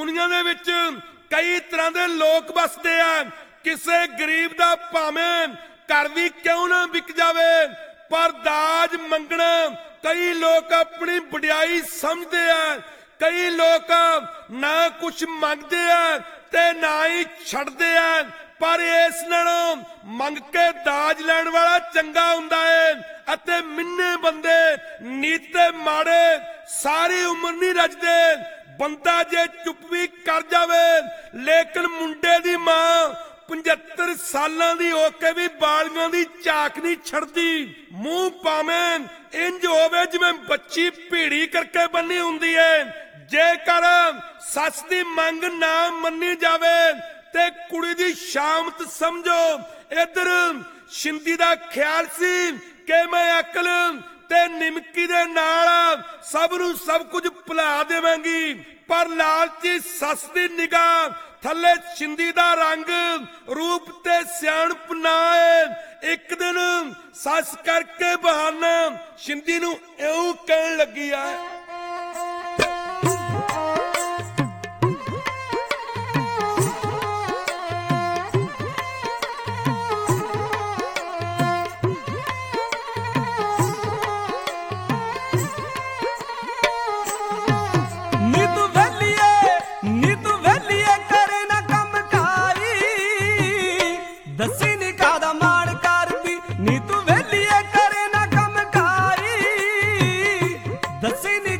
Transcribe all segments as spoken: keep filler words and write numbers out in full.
दुनिया दे विच कई तरह के लोग बसते हैं। किसी गरीब का भावें घर भी क्यों ना विक जावे, पर दाज मंगना कई लोग अपनी वडियाई समझते हैं। कई लोग ना कुछ मंगते हैं ते ना ही छड्डदे हैं, पर इस नालों मंग के दाज लैण वाला चंगा हुंदा है। अते मिन्ने बंदे नीते माड़े सारी उम्र नहीं रजदे। बंदा जे चुप भी कर जावे, लेकिन मुंडे दी मां पचहत्तर सालां दी होके भी बालियां दी झाक नहीं छड़दी। मुंह पावें इंज होवे जिवें बच्ची भीड़ी करके बन्नी हुंदी है। जेकर सस दी मंग ना मन्नी जावे ते कुड़ी दी शामत समझो। इधर शिंदी दा ख्याल सी कि मैं अकल ते निमकी दे नाल सब नूं सब कुछ भुला देवांगी, पर लालची सस दी निगाह थले शिंदी दा रंग रूप ते सियाणप ना है। एक दिन सस करके बहाना शिंदी नूं इउं कहण लगी है, दसी नी कादा माण करदी नी तू वेलिए करे ना कम कारी। दसी नी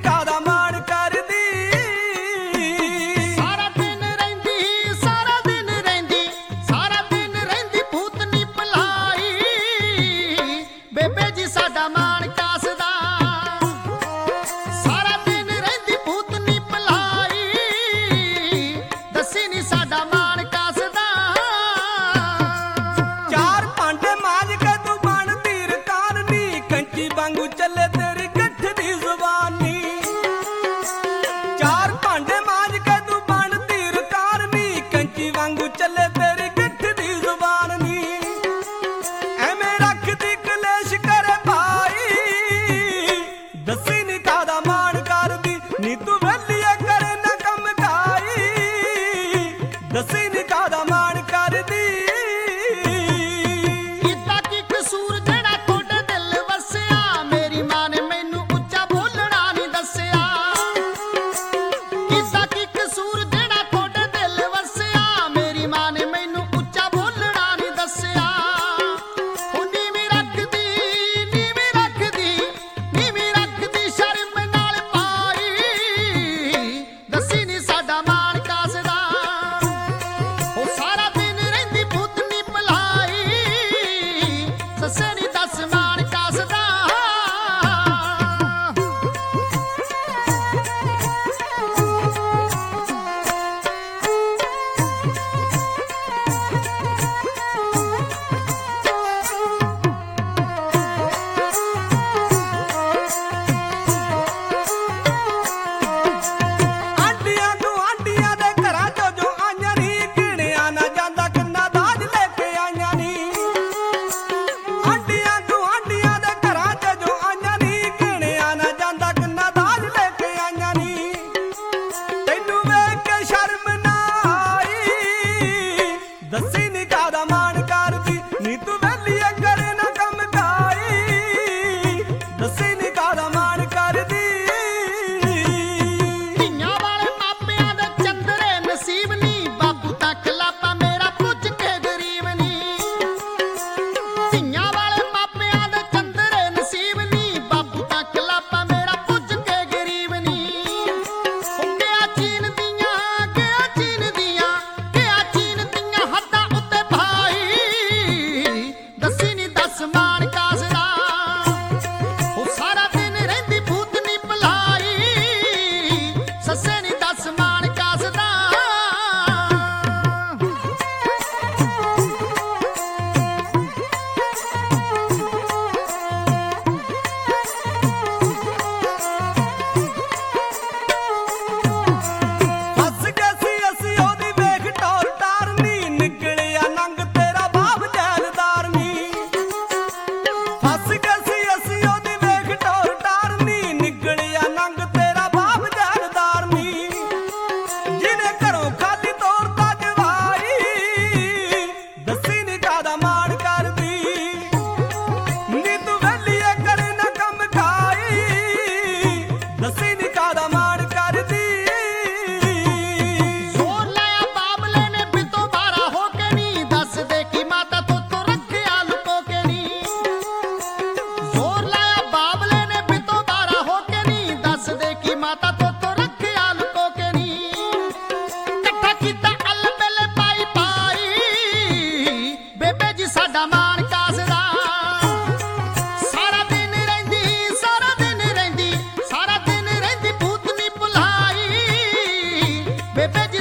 ਬੇਬੇ ਜੀ